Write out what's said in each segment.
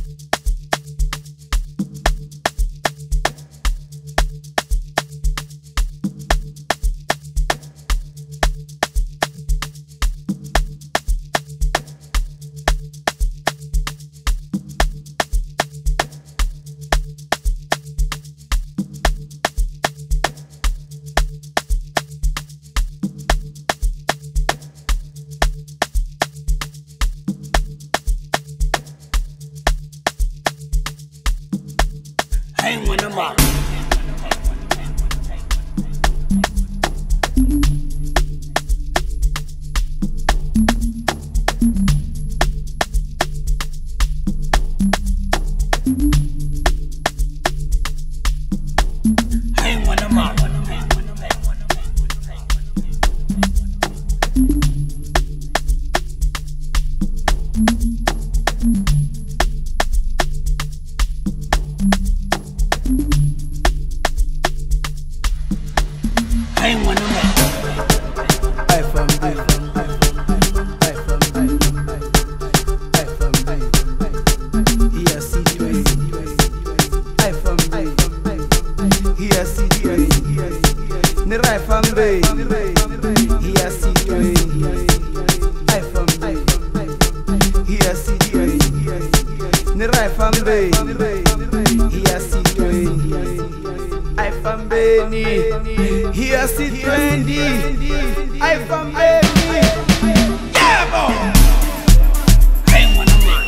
Hang with them up. Hang with them up. Hang with them up. I from B. I from B. I from B. Here C20. I from B. Here C20. Ne right from B. Here C20. I from B. Here C20. Ne right from B. Here C20. I from Benny, here C20. I from Benny, yeah boy. Hang with them up.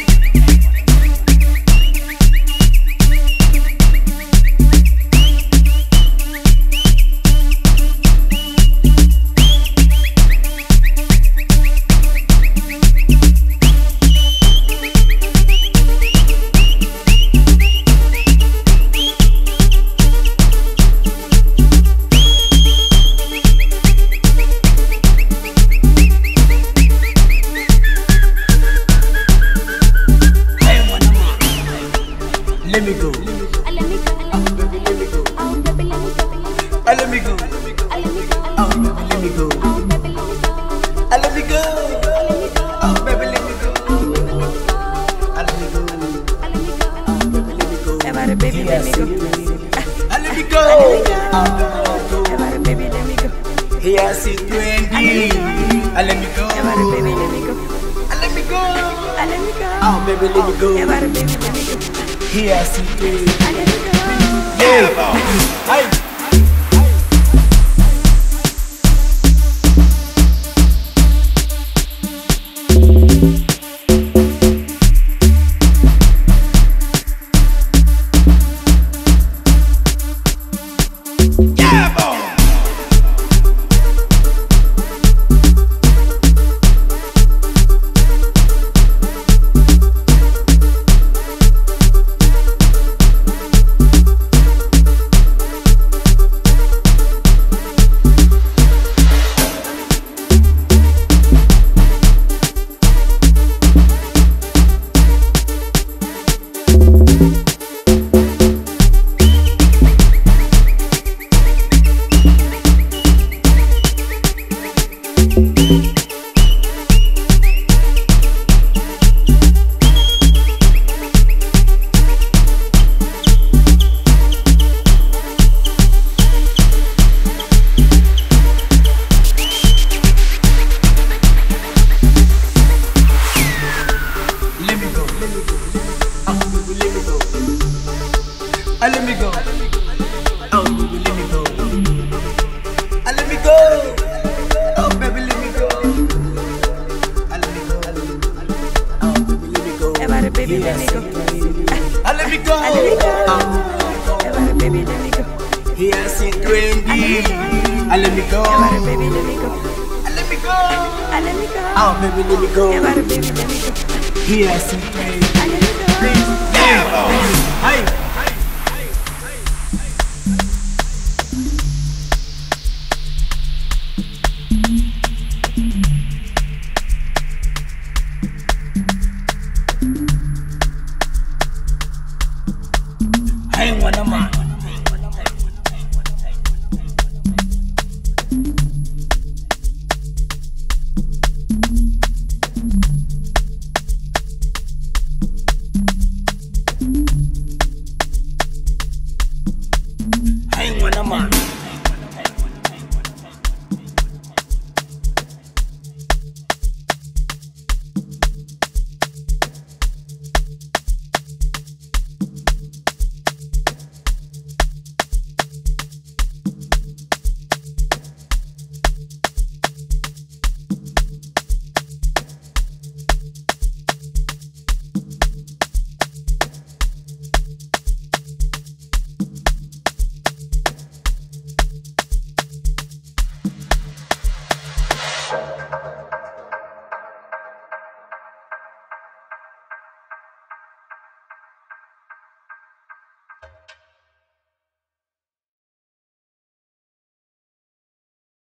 Let me go. Let me go. Oh baby, let me go. Oh baby, let me go. Let me go. Let me go. Oh baby, let me go. Oh baby, let me go. Let me go. Oh baby, let me go. Let me go. Oh baby, let me go. Everybody, baby, let me go. Let me go. Everybody, baby, let me go. Here C20. Let me go. Everybody, baby, let me go. Let me go. Let me go. Oh baby, let me go. Everybody, baby, let me go. Here C20. Let me go. Yeah. Hey. Let me go. Oh baby, let me go. Let me go. Oh baby, let me go. Let me go. Oh baby, let me go. Everybody, baby, let me go. Let me go. Everybody, baby, let me go. Here C20. Let me go. Everybody, baby, let me go. Let me go. Let me go. Oh baby, let me go. Everybody, baby, let me go. Here C20. Let me go. Yeah. Hey.